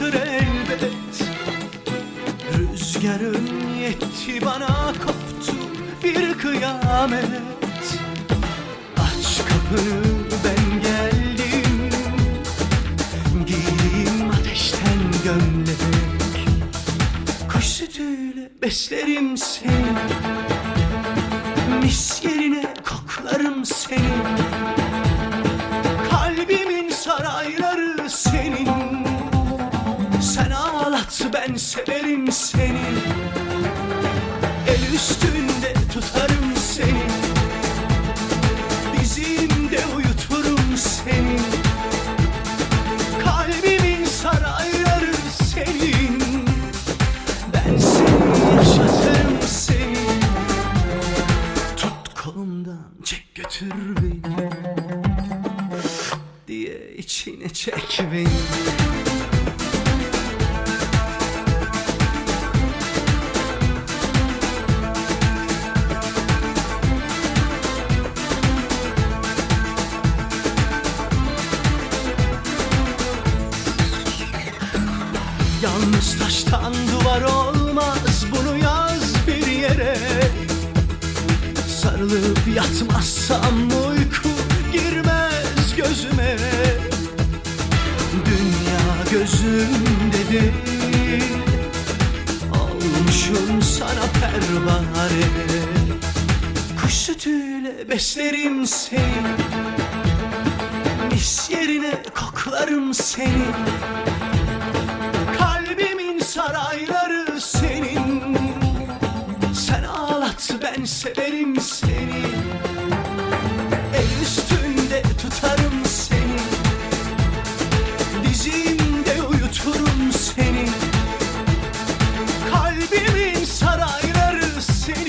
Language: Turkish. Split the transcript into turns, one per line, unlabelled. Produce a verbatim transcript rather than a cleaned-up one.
yaşatır elbet. Rüzgarın yetti bana, koptu bir kıyamet. Aç kapını, ben geldim, giyeyim ateşten gömlek. Kuş sütüyle beslerim seni, mis yerine koklarım seni. Kalbimin sarayları senin, sen ağlat ben severim seni. El üstünde tutarım seni, dizimde uyuturum seni. Kalbimin sarayları senin, ben seni yaşatırım seni. Tut kolumdan çek götür beni, diye içine çek beni. Yalnız taştan duvar olmaz, bunu yaz bir yere. Sarılıp yatmazsam uyku girmez gözüme. Dünya gözümde değil, olmuşum sana pervane. Kuş sütüyle beslerim seni, mis yerine koklarım seni. Kalbimin sarayları senin, sen ağlat ben severim seni.